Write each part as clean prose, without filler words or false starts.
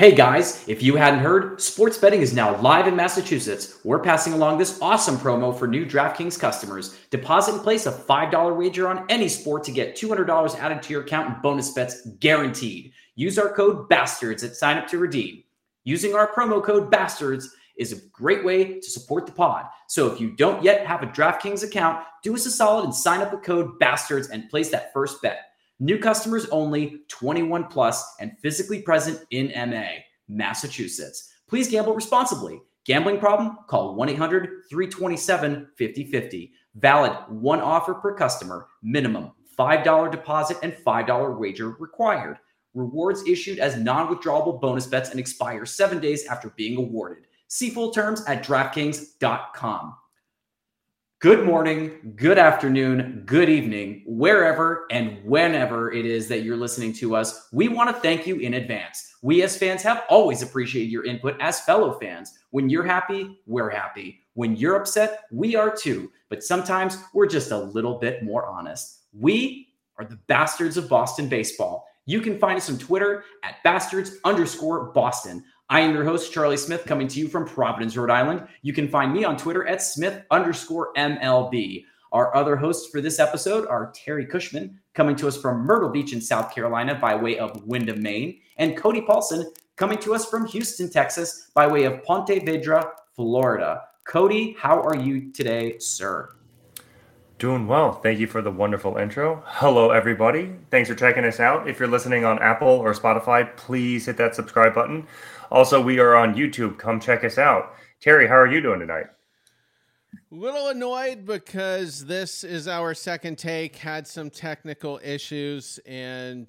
Hey guys, if you hadn't heard, sports betting is now live in Massachusetts. We're passing along this awesome promo for new DraftKings customers. Deposit and place a $5 wager on any sport to get $200 added to your account and bonus bets guaranteed. Use our code BASTARDS at sign up to redeem. Using our promo code BASTARDS is a great way to support the pod. So if you don't yet have a DraftKings account, do us a solid and sign up with code BASTARDS and place that first bet. New customers only, 21 plus, and physically present in MA, Massachusetts. Please gamble responsibly. Gambling problem? Call 1-800-327-5050. Valid one offer per customer. Minimum $5 deposit and $5 wager required. Rewards issued as non-withdrawable bonus bets and expire 7 days after being awarded. See full terms at DraftKings.com. Good morning, good afternoon, good evening, wherever and whenever it is that you're listening to us. We want to thank you in advance. We as fans have always appreciated your input as fellow fans. When you're happy, we're happy. When you're upset, we are too. But sometimes we're just a little bit more honest. We are the Bastards of Boston Baseball. You can find us on Twitter at Bastards_Boston. I am your host, Charlie Smith, coming to you from Providence, Rhode Island. You can find me on Twitter at Smith_MLB. Our other hosts for this episode are Terry Cushman, coming to us from Myrtle Beach in South Carolina by way of Windham, Maine, and Cody Paulson, coming to us from Houston, Texas by way of Ponte Vedra, Florida. Cody, how are you today, sir? Doing well. Thank you for the wonderful intro. Hello, everybody. Thanks for checking us out. If you're listening on Apple or Spotify, please hit that subscribe button. Also, we are on YouTube. Come check us out. Terry, how are you doing tonight? A little annoyed because this is our second take, had some technical issues, and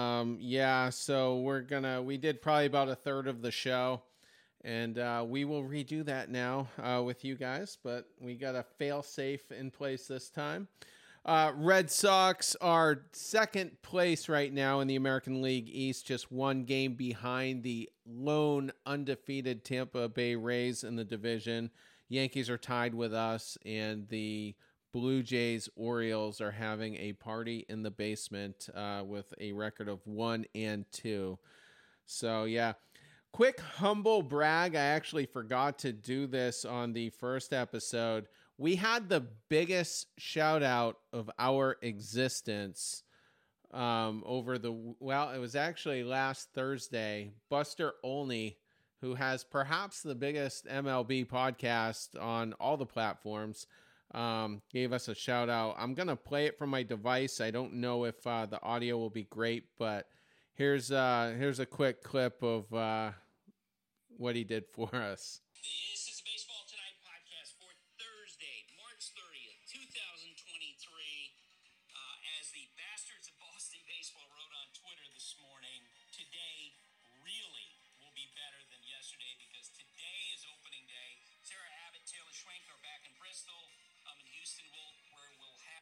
so we did probably about a third of the show, and we will redo that now with you guys, but we got a fail-safe in place this time. Red Sox are second place right now in the American League East, just one game behind the lone undefeated Tampa Bay Rays in the division. Yankees are tied with us, and the Blue Jays Orioles are having a party in the basement with a record of 1-2. So, yeah. Quick humble brag. I actually forgot to do this on the first episode. We had the biggest shout out of our existence it was actually last Thursday. Buster Olney, who has perhaps the biggest MLB podcast on all the platforms, gave us a shout out. I'm going to play it from my device. I don't know if the audio will be great, but here's a quick clip of what he did for us. This is the Baseball Tonight podcast for Thursday, March 30th, 2023. As the Bastards of Boston Baseball wrote on Twitter this morning, today really will be better than yesterday because today is opening day. Sarah Abbott, Taylor Schwenk are back in Bristol. In Houston, where we'll have.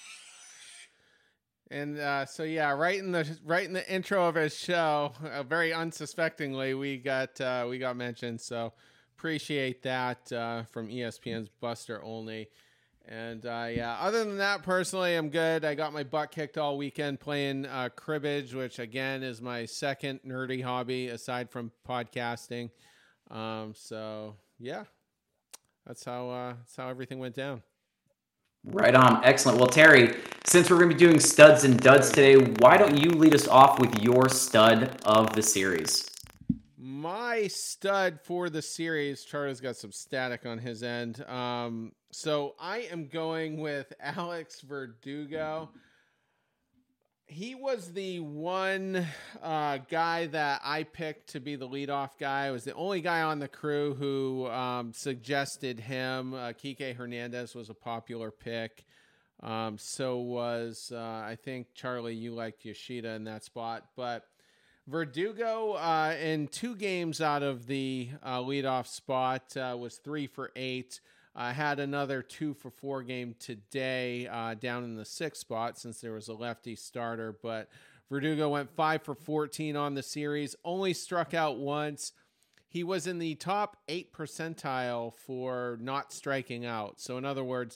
And right in the intro of his show, very unsuspectingly, we got mentioned. So appreciate that from ESPN's Buster Olney. And other than that, personally, I'm good. I got my butt kicked all weekend playing cribbage, which again is my second nerdy hobby aside from podcasting. So yeah, that's how everything went down. Right on. Excellent. Well, Terry, since we're going to be doing studs and duds today, why don't you lead us off with your stud of the series? My stud for the series, Charlie's got some static on his end. So I am going with Alex Verdugo. He was the one guy that I picked to be the leadoff guy. I was the only guy on the crew who suggested him. Kike Hernandez was a popular pick. So was, I think, Charlie, you liked Yoshida in that spot. But Verdugo, in 2 games out of the leadoff spot, was 3 for 8. Had another 2 for 4 game today down in the 6th spot since there was a lefty starter. But Verdugo went 5 for 14 on the series, only struck out once. He was in the top 8 percentile for not striking out. So in other words,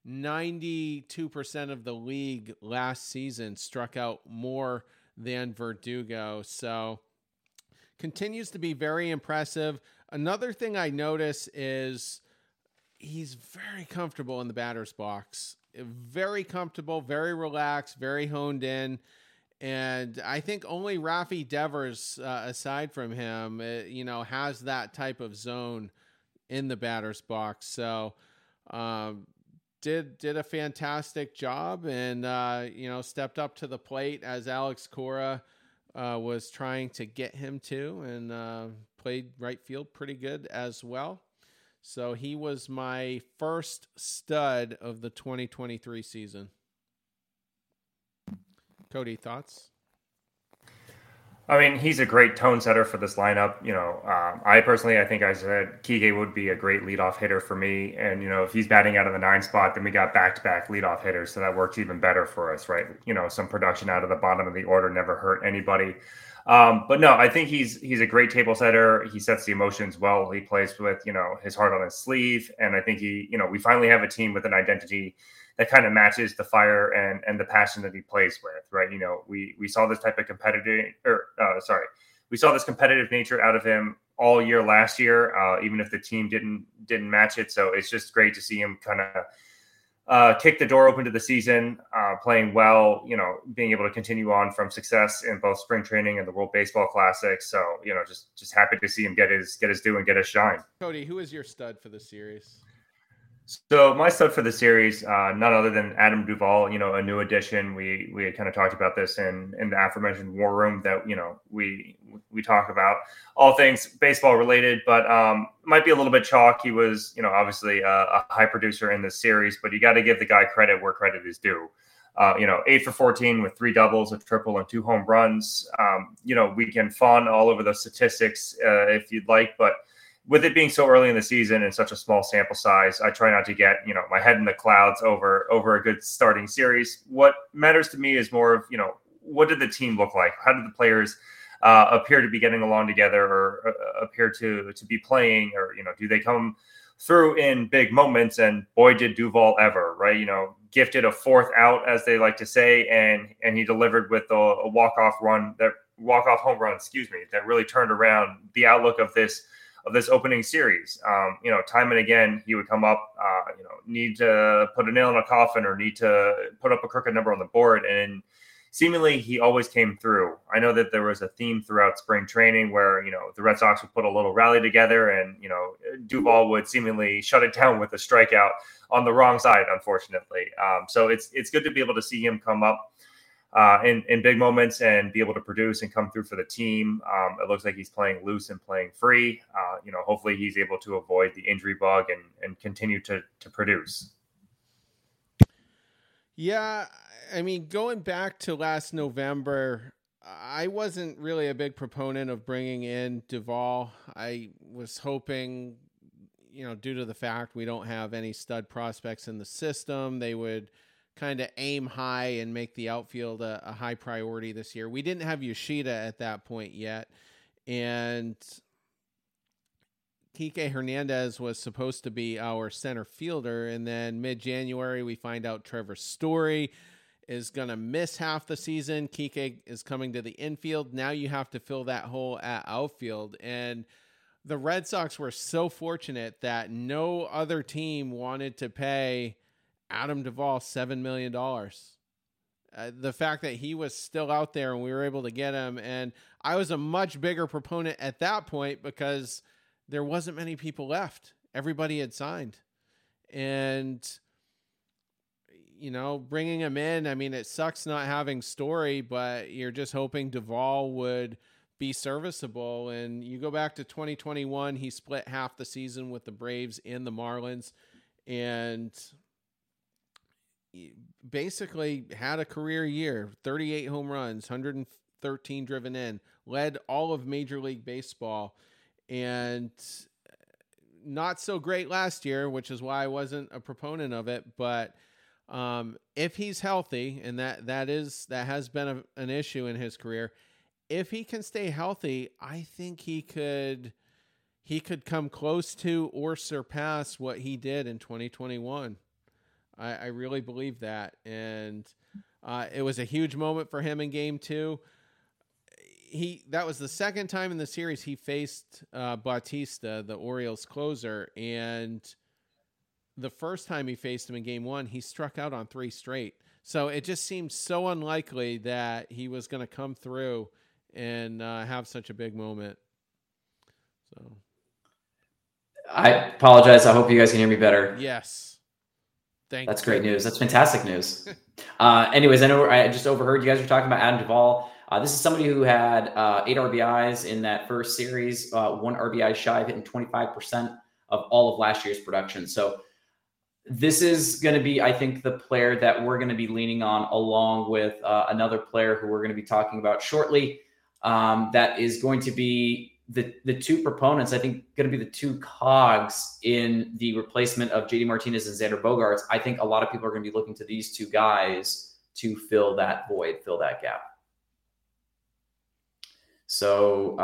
92% of the league last season struck out more than Verdugo. So continues to be very impressive. Another thing I notice is he's very comfortable in the batter's box. Very comfortable, very relaxed, very honed in. And I think only Rafi Devers, aside from him, has that type of zone in the batter's box. So did a fantastic job and, stepped up to the plate as Alex Cora was trying to get him to, and played right field pretty good as well. So he was my first stud of the 2023 season. Cody, thoughts? I mean, he's a great tone setter for this lineup. I think I said Kike would be a great leadoff hitter for me. And, if he's batting out of the 9 spot, then we got back-to-back leadoff hitters. So that works even better for us, right? Some production out of the bottom of the order never hurt anybody. But no, I think he's a great table setter. He sets the emotions well. He plays with, his heart on his sleeve. And I think we finally have a team with an identity that kind of matches the fire and the passion that he plays with, right? We saw this type of we saw this competitive nature out of him all year last year, even if the team didn't match it. So it's just great to see him kind of kick the door open to the season, playing well, being able to continue on from success in both spring training and the World Baseball Classic. So, just happy to see him get his due and get his shine. Cody, who is your stud for the series? So my stud for the series, none other than Adam Duvall, a new addition. We had kind of talked about this in the aforementioned War Room that, we talk about all things baseball related, but might be a little bit chalk. He was, obviously a high producer in this series, but you got to give the guy credit where credit is due. 8 for 14 with 3 doubles, a triple, and 2 home runs. We can fawn all over the statistics if you'd like, but with it being so early in the season and such a small sample size, I try not to get, my head in the clouds over a good starting series. What matters to me is more of, what did the team look like? How did the players appear to be getting along together or appear to be playing, or, do they come through in big moments? And boy, did Duvall ever, right? Gifted a 4th out, as they like to say, and he delivered with a walk-off home run, that really turned around the outlook of this opening series. Time and again, he would come up, need to put a nail in a coffin or need to put up a crooked number on the board. And seemingly he always came through. I know that there was a theme throughout spring training where, the Red Sox would put a little rally together and, Duvall would seemingly shut it down with a strikeout on the wrong side, unfortunately. So it's good to be able to see him come up in big moments and be able to produce and come through for the team. It looks like he's playing loose and playing free. Hopefully he's able to avoid the injury bug and continue to produce. Yeah, I mean, going back to last November, I wasn't really a big proponent of bringing in Duvall. I was hoping, due to the fact we don't have any stud prospects in the system, they would kind of aim high and make the outfield a high priority this year. We didn't have Yoshida at that point yet. And Kike Hernandez was supposed to be our center fielder. And then mid-January, we find out Trevor Story is going to miss half the season. Kike is coming to the infield. Now you have to fill that hole at outfield. And the Red Sox were so fortunate that no other team wanted to pay Adam Duvall $7 million. The fact that he was still out there and we were able to get him. And I was a much bigger proponent at that point because there wasn't many people left. Everybody had signed. And, bringing him in, I mean, it sucks not having Story, but you're just hoping Duvall would be serviceable. And you go back to 2021, he split half the season with the Braves and the Marlins. And basically had a career year, 38 home runs, 113 driven in, led all of Major League Baseball, and not so great last year, which is why I wasn't a proponent of it. But if he's healthy, and that has been an issue in his career, if he can stay healthy, I think he could come close to or surpass what he did in 2021. I really believe that. And it was a huge moment for him in Game 2. that was the second time in the series he faced Bautista, the Orioles closer, and the first time he faced him in game 1, he struck out on 3 straight. So it just seemed so unlikely that he was going to come through and have such a big moment. So I apologize. I hope you guys can hear me better. Yes. That's great news. That's fantastic news. Anyways, I know I just overheard you guys were talking about Adam Duvall. This is somebody who had 8 RBIs in that first series, 1 RBI shy of hitting 25% of all of last year's production. So this is going to be, I think, the player that we're going to be leaning on, along with another player who we're going to be talking about shortly. That is going to be the 2 proponents, I think, going to be the 2 cogs in the replacement of JD Martinez and Xander Bogaerts. I think a lot of people are going to be looking to these 2 guys to fill that void, fill that gap. So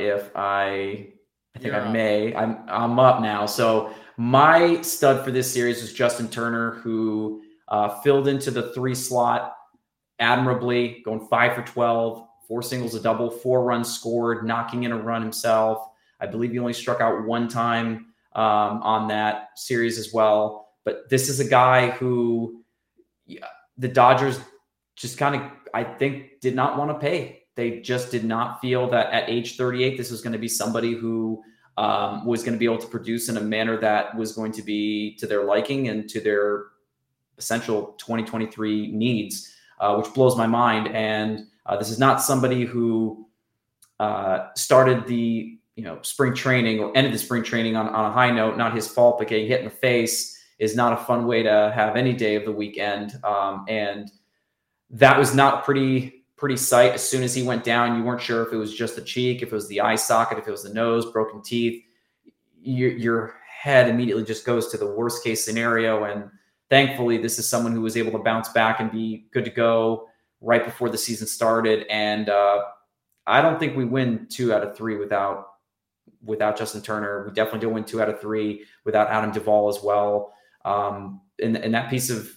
I'm up now. So my stud for this series was Justin Turner, who filled into the 3 slot admirably, going 5 for 12, 4 singles, a double, 4 runs scored, knocking in a run himself. I believe he only struck out 1 time on that series as well. But this is a guy who the Dodgers just kind of, I think, did not want to pay. They just did not feel that at age 38, this was going to be somebody who was going to be able to produce in a manner that was going to be to their liking and to their essential 2023 needs, which blows my mind. And this is not somebody who started the spring training or ended the spring training on a high note. Not his fault, but getting hit in the face is not a fun way to have any day of the weekend. And that was not a pretty sight. As soon as he went down, you weren't sure if it was just the cheek, if it was the eye socket, if it was the nose, broken teeth. Your head immediately just goes to the worst case scenario. And thankfully, this is someone who was able to bounce back and be good to go right before the season started. And I don't think we win 2 out of 3 without Justin Turner. We definitely don't win 2 out of 3 without Adam Duvall as well. And that piece of,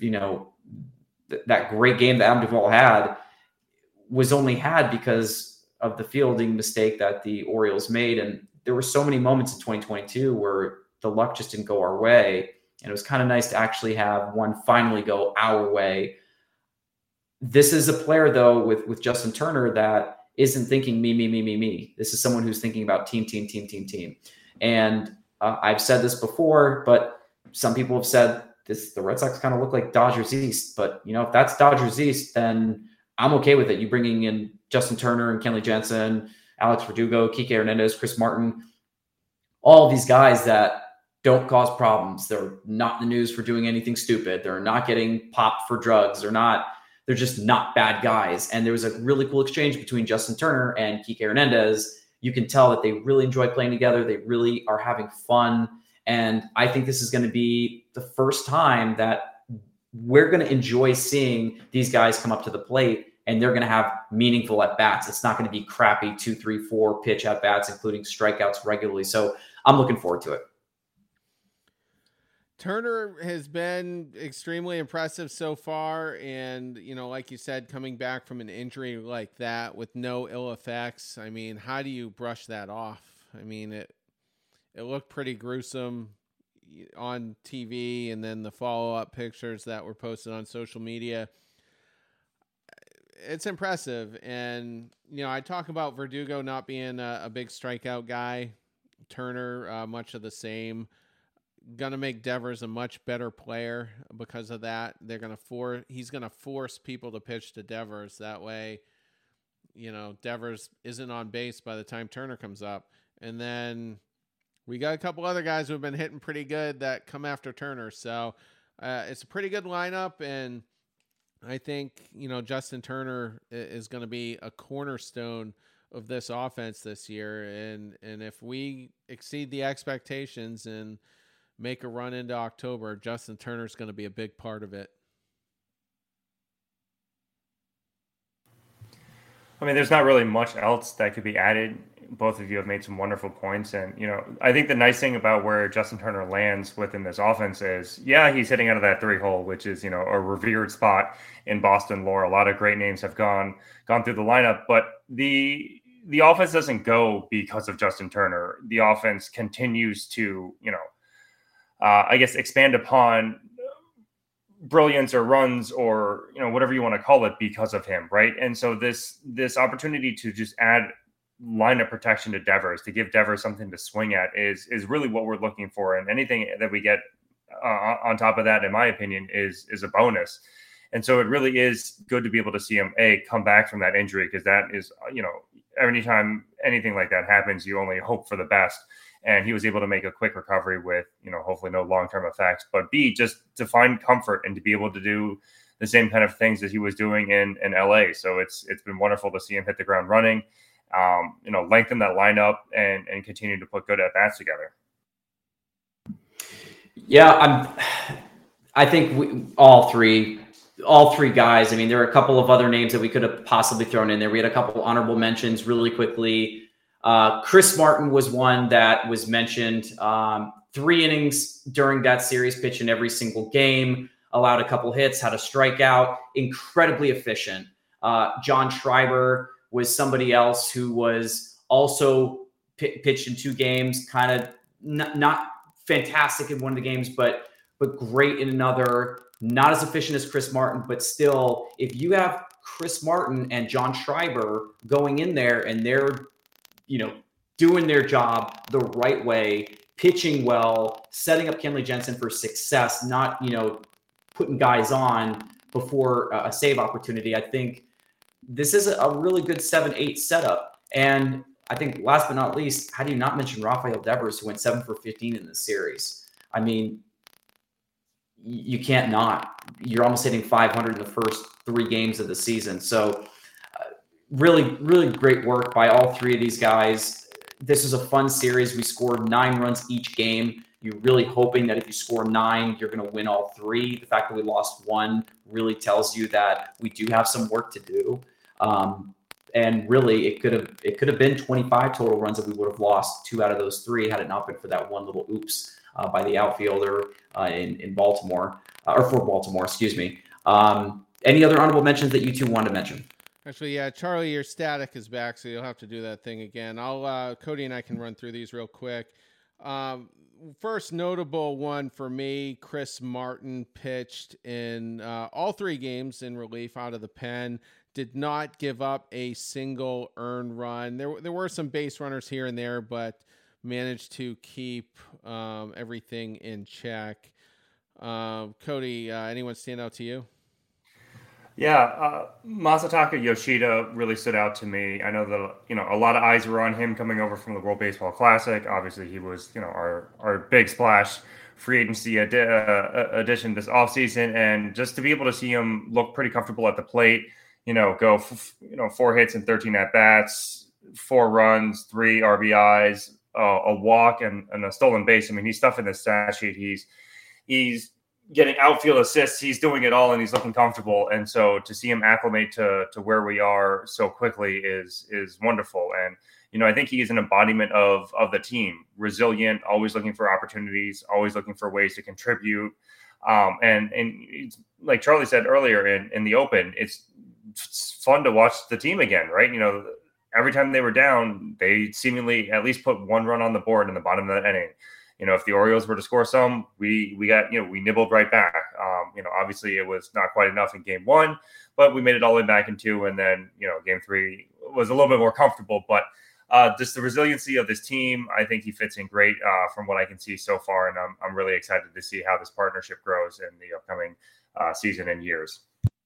that great game that Adam Duvall had was only had because of the fielding mistake that the Orioles made. And there were so many moments in 2022 where the luck just didn't go our way. And it was kind of nice to actually have one finally go our way. This is a player, though, with Justin Turner that isn't thinking me. This is someone who's thinking about team. And I've said this before, but some people have said the Red Sox kind of look like Dodgers East. But, if that's Dodgers East, then I'm okay with it. You bringing in Justin Turner and Kenley Jansen, Alex Verdugo, Kike Hernandez, Chris Martin, all of these guys that don't cause problems. They're not in the news for doing anything stupid. They're not getting popped for drugs. They're just not bad guys. And there was a really cool exchange between Justin Turner and Kike Hernandez. You can tell that they really enjoy playing together. They really are having fun. And I think this is going to be the first time that we're going to enjoy seeing these guys come up to the plate, and they're going to have meaningful at-bats. It's not going to be crappy 2, 3, 4 pitch at-bats, including strikeouts regularly. So I'm looking forward to it. Turner has been extremely impressive so far. And, like you said, coming back from an injury like that with no ill effects, I mean, how do you brush that off? I mean, it looked pretty gruesome on TV, and then the follow-up pictures that were posted on social media. It's impressive. And, I talk about Verdugo not being a big strikeout guy. Turner, much of the same. Going to make Devers a much better player because of that. He's going to force people to pitch to Devers. That way, Devers isn't on base by the time Turner comes up. And then we got a couple other guys who have been hitting pretty good that come after Turner. So it's a pretty good lineup. And I think, Justin Turner is going to be a cornerstone of this offense this year. And if we exceed the expectations and make a run into October, Justin Turner is going to be a big part of it. I mean, there's not really much else that could be added. Both of you have made some wonderful points. And, I think the nice thing about where Justin Turner lands within this offense is, he's hitting out of that 3-hole, which is, a revered spot in Boston lore. A lot of great names have gone through the lineup. But the the offense doesn't go because of Justin Turner. The offense continues to, I guess, expand upon brilliance or runs or, whatever you want to call it because of him. Right. And so this opportunity to just add lineup protection to Devers, to give Devers something to swing at is really what we're looking for. And anything that we get on top of that, in my opinion, is a bonus. And so it really is good to be able to see him come back from that injury, because that is, anytime anything like that happens, you only hope for the best. And he was able to make a quick recovery with, hopefully no long-term effects, but B, just to find comfort and to be able to do the same kind of things that he was doing in LA. So it's been wonderful to see him hit the ground running, lengthen that lineup and continue to put good at-bats together. Yeah, I think all three guys. I mean, there are a couple of other names that we could have possibly thrown in there. We had a couple honorable mentions really quickly. Chris Martin was one that was mentioned. 3 innings during that series, pitched in every single game, allowed a couple hits, had a strikeout, incredibly efficient. John Schreiber was somebody else who was also pitched in 2 games, kind of not fantastic in one of the games, but great in another. Not as efficient as Chris Martin, but still, if you have Chris Martin and John Schreiber going in there and they're, doing their job the right way, pitching well, setting up Kenley Jensen for success, not, putting guys on before a save opportunity, I think this is a really good 7-8 setup. And I think last but not least, how do you not mention Rafael Devers, who went 7 for 15 in this series? I mean, you can't not. You're almost hitting 500 in the first 3 games of the season. So really, really great work by all 3 of these guys. This is a fun series. We scored 9 runs each game. You're really hoping that if you score 9, you're going to win all 3. The fact that we lost 1 really tells you that we do have some work to do. And really, it could have been 25 total runs that we would have lost 2 out of those 3 had it not been for that one little oops by the outfielder in Baltimore, or for Baltimore, excuse me. Any other honorable mentions that you 2 wanted to mention? Actually, yeah, Charlie, your static is back, so you'll have to do that thing again. Cody and I can run through these real quick. First notable one for me, Chris Martin pitched in all 3 games in relief out of the pen. Did not give up a single earned run. There were some base runners here and there, but managed to keep everything in check. Cody, anyone stand out to you? Yeah, Masataka Yoshida really stood out to me. I know that, a lot of eyes were on him coming over from the World Baseball Classic. Obviously, he was, our big splash free agency addition this offseason. And just to be able to see him look pretty comfortable at the plate, go, 4 hits and 13 at-bats, 4 runs, 3 RBIs, a walk, and a stolen base. I mean, he's stuffing the stat sheet. He's getting outfield assists. He's doing it all, and he's looking comfortable. And so to see him acclimate to where we are so quickly is wonderful. And, I think he is an embodiment of the team, resilient, always looking for opportunities, always looking for ways to contribute. And it's, like Charlie said earlier in the open, it's fun to watch the team again, right? Every time they were down, they seemingly at least put 1 run on the board in the bottom of that inning. If the Orioles were to score some, we got, we nibbled right back. Obviously it was not quite enough in game 1, but we made it all the way back in 2. And then, game 3 was a little bit more comfortable, but just the resiliency of this team, I think he fits in great from what I can see so far. And I'm really excited to see how this partnership grows in the upcoming season and years.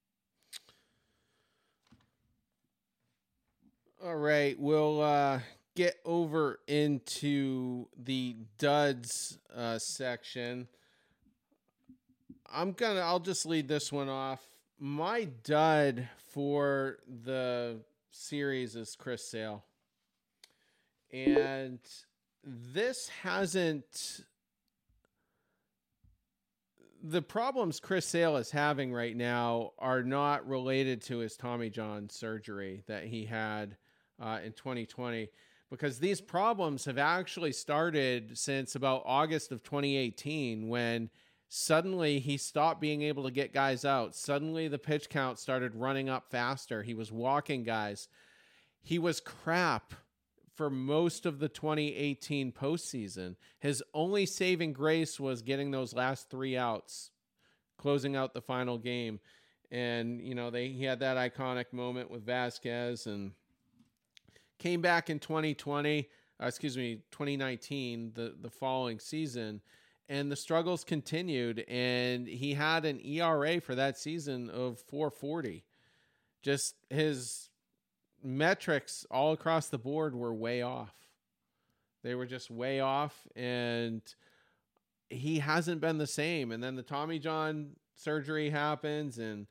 All right. We'll get over into the duds section. I'll just lead this one off. My dud for the series is Chris Sale. And this hasn't... The problems Chris Sale is having right now are not related to his Tommy John surgery that he had in 2020, because these problems have actually started since about August of 2018, when suddenly he stopped being able to get guys out. Suddenly the pitch count started running up faster. He was walking guys. he was crap for most of the 2018 postseason. His only saving grace was getting those last 3 outs, closing out the final game. And, he had that iconic moment with Vasquez and came back in 2019, the following season, and the struggles continued. And he had an ERA for that season of 4.40. Just his metrics all across the board were way off. They were just way off, and he hasn't been the same. And then the Tommy John surgery happens, and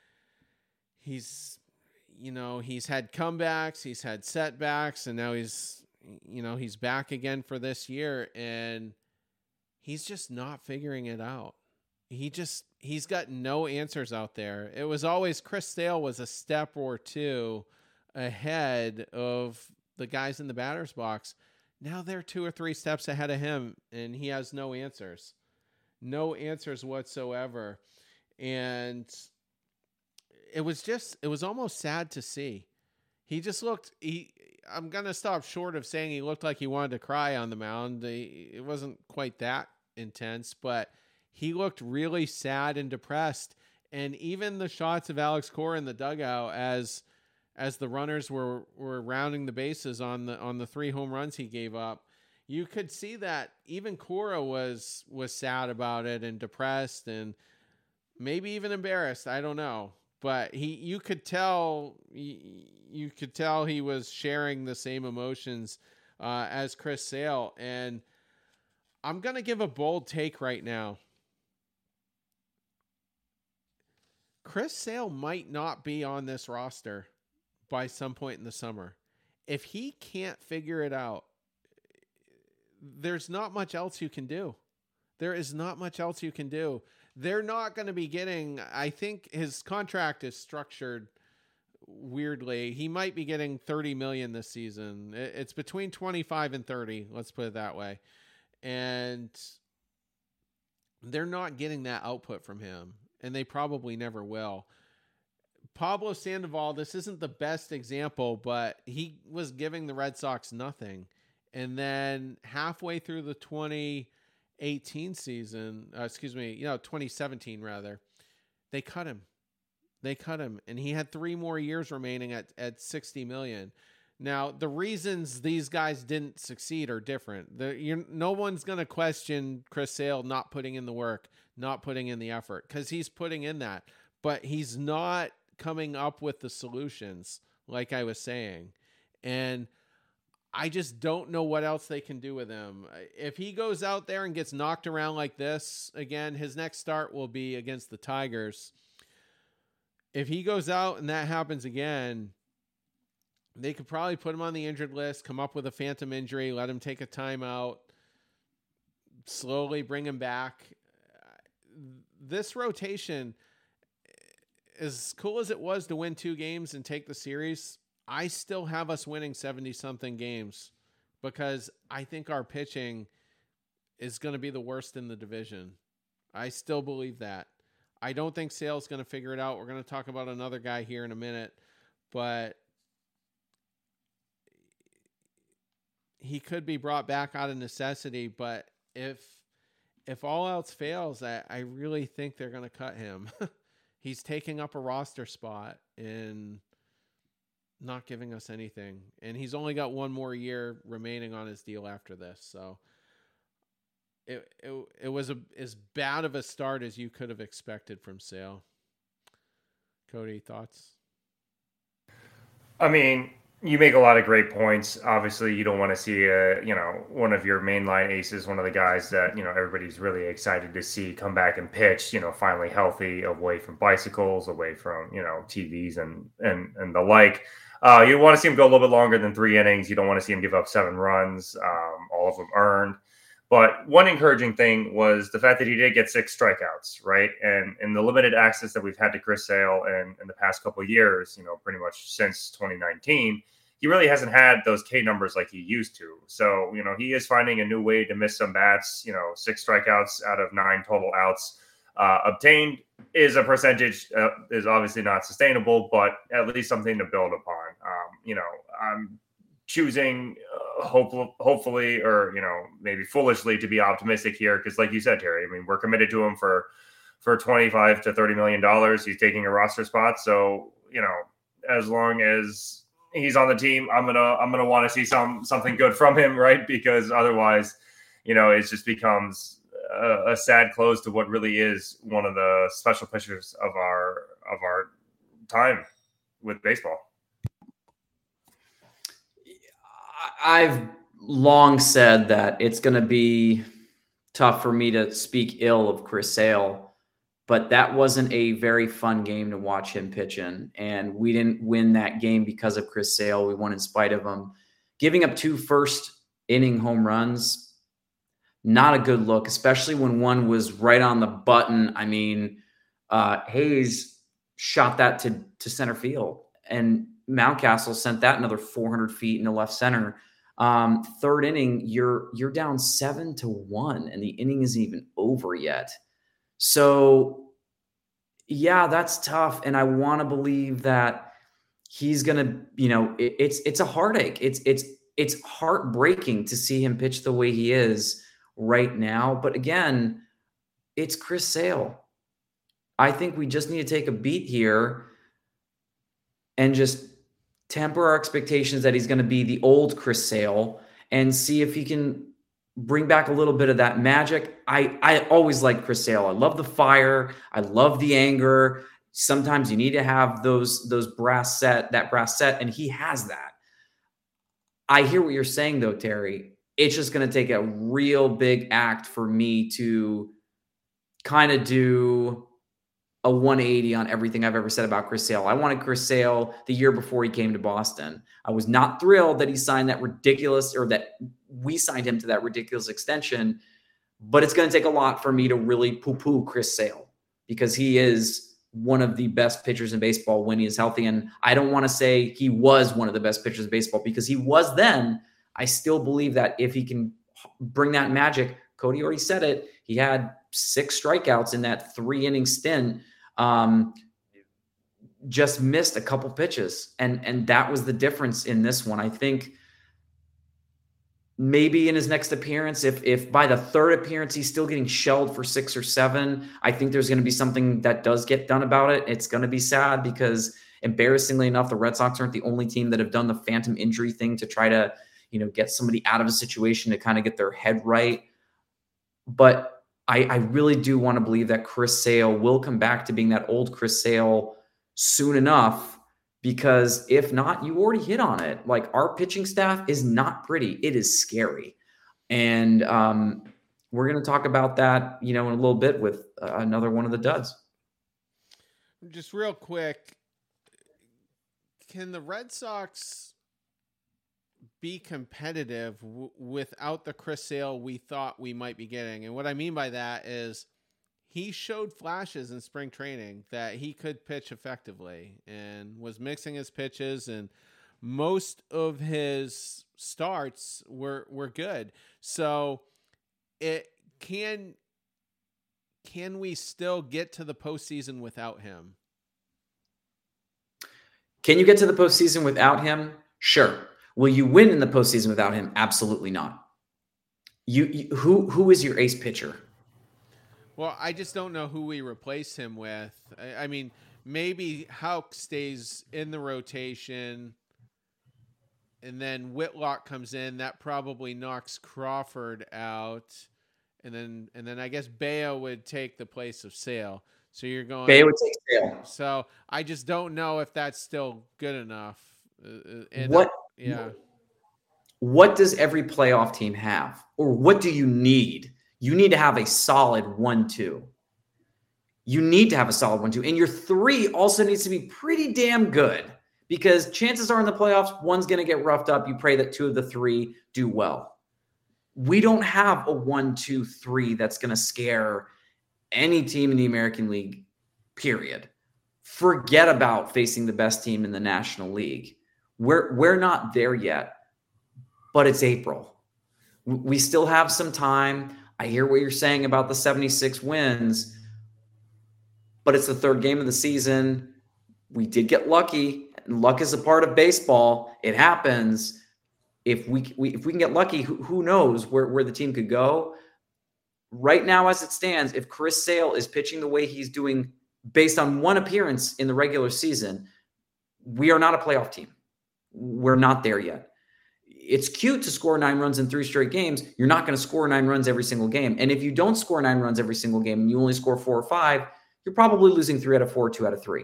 he's had comebacks, he's had setbacks, and now he's back again for this year, and he's just not figuring it out. He's got no answers out there. It was always Chris Sale was a step or two ahead of the guys in the batter's box. Now they're 2 or 3 steps ahead of him, and he has no answers whatsoever. And it was almost sad to see. He just looked, I'm going to stop short of saying he looked like he wanted to cry on the mound. It wasn't quite that intense, but he looked really sad and depressed. And even the shots of Alex Cora in the dugout as the runners were rounding the bases on the 3 home runs he gave up, you could see that even Cora was sad about it and depressed and maybe even embarrassed. I don't know, but you could tell he was sharing the same emotions as Chris Sale. And I'm going to give a bold take right now. Chris Sale might not be on this roster by some point in the summer. If he can't figure it out, there's not much else you can do. There is not much else you can do. They're not going to be getting, I think his contract is structured weirdly. He might be getting $30 million this season. It's between 25 and 30. Let's put it that way. And they're not getting that output from him, and they probably never will. Pablo Sandoval, this isn't the best example, but he was giving the Red Sox nothing. And then halfway through the 2018 season, 2017 rather, they cut him. And he had 3 more years remaining at $60 million. Now, the reasons these guys didn't succeed are different. No one's going to question Chris Sale not putting in the work, not putting in the effort, because he's putting in that. But he's not coming up with the solutions, like I was saying. And I just don't know what else they can do with him. If he goes out there and gets knocked around like this, again, his next start will be against the Tigers. If he goes out and that happens again, they could probably put him on the injured list, come up with a phantom injury, let him take a timeout, slowly bring him back. This rotation, as cool as it was to win 2 games and take the series, I still have us winning 70-something games because I think our pitching is going to be the worst in the division. I still believe that. I don't think Sale's going to figure it out. We're going to talk about another guy here in a minute, but he could be brought back out of necessity. But if all else fails, I really think they're going to cut him. He's taking up a roster spot and not giving us anything. And he's only got 1 more year remaining on his deal after this. So it was as bad of a start as you could have expected from Sale. Cody, thoughts? I mean, you make a lot of great points. Obviously, you don't want to see one of your mainline aces, one of the guys that, everybody's really excited to see come back and pitch, finally healthy, away from bicycles, away from, TVs and the like. You want to see him go a little bit longer than 3 innings. You don't want to see him give up 7 runs, all of them earned. But one encouraging thing was the fact that he did get 6 strikeouts, right? And in the limited access that we've had to Chris Sale in the past couple of years, pretty much since 2019, he really hasn't had those K numbers like he used to. So, he is finding a new way to miss some bats, 6 strikeouts out of 9 total outs. obtained is a percentage is obviously not sustainable, but at least something to build upon. I'm choosing hopefully, or maybe foolishly, to be optimistic here, because like you said, Terry, I mean, we're committed to him for $25 to $30 million. He's taking a roster spot, so as long as he's on the team, I'm gonna want to see something good from him, right? Because otherwise, it just becomes a sad close to what really is one of the special pitchers of our time with baseball. I've long said that it's going to be tough for me to speak ill of Chris Sale, but that wasn't a very fun game to watch him pitch in. And we didn't win that game because of Chris Sale. We won in spite of him. Giving up 2 first-inning home runs, not a good look, especially when one was right on the button. I mean, Hayes shot that to center field, and Mountcastle sent that another 400 feet into left center. Third inning, you're down 7-1, and the inning isn't even over yet. So, yeah, that's tough. And I want to believe that he's going to, it's a heartache. It's heartbreaking to see him pitch the way he is right now. But again, it's Chris Sale. I think we just need to take a beat here and just temper our expectations that he's going to be the old Chris Sale and see if he can bring back a little bit of that magic. I always liked Chris Sale. I love the fire. I love the anger. Sometimes you need to have that brass set, and he has that. I hear what you're saying though, Terry. It's just going to take a real big act for me to kind of do a 180 on everything I've ever said about Chris Sale. I wanted Chris Sale the year before he came to Boston. I was not thrilled that he signed that ridiculous, or that we signed him to that ridiculous extension, but it's going to take a lot for me to really poo-poo Chris Sale, because he is one of the best pitchers in baseball when he is healthy. And I don't want to say he was one of the best pitchers in baseball, because he was then. I still believe that if he can bring that magic, Cody already said it, he had 6 strikeouts in that 3-inning stint, just missed a couple pitches. And that was the difference in this one. I think maybe in his next appearance, if by the 3rd appearance he's still getting shelled for 6 or 7, I think there's going to be something that does get done about it. It's going to be sad, because embarrassingly enough, the Red Sox aren't the only team that have done the phantom injury thing to try to, get somebody out of a situation to kind of get their head right. But I really do want to believe that Chris Sale will come back to being that old Chris Sale soon enough, because if not, you already hit on it. Like, our pitching staff is not pretty. It is scary. And we're going to talk about that, in a little bit with another one of the duds. Just real quick, can the Red Sox be competitive without the Chris Sale we thought we might be getting? And what I mean by that is, he showed flashes in spring training that he could pitch effectively and was mixing his pitches, and most of his starts were good. So can we still get to the postseason without him? Can you get to the postseason without him? Sure. Will you win in the postseason without him? Absolutely not. Who is your ace pitcher? Well, I just don't know who we replace him with. I mean, maybe Houck stays in the rotation, and then Whitlock comes in. That probably knocks Crawford out, and then I guess Bayo would take the place of Sale. So you're going. Bayo would take Sale. So I just don't know if that's still good enough. What does every playoff team have? Or what do you need? You need to have a solid 1-2. You need to have a solid 1-2. And your 3 also needs to be pretty damn good, because chances are in the playoffs, one's going to get roughed up. You pray that 2 of the 3 do well. We don't have a 1-2-3 that's going to scare any team in the American League, period. Forget about facing the best team in the National League. We're not there yet, but it's April. We still have some time. I hear what you're saying about the 76 wins, but it's the third game of the season. We did get lucky. Luck is a part of baseball. It happens. If we can get lucky, who knows where the team could go. Right now, as it stands, if Chris Sale is pitching the way he's doing based on one appearance in the regular season, we are not a playoff team. We're not there yet. It's cute to score 9 runs in 3 straight games. You're not going to score 9 runs every single game. And if you don't score 9 runs every single game and you only score 4 or 5, you're probably losing 3 out of 4, 2 out of 3.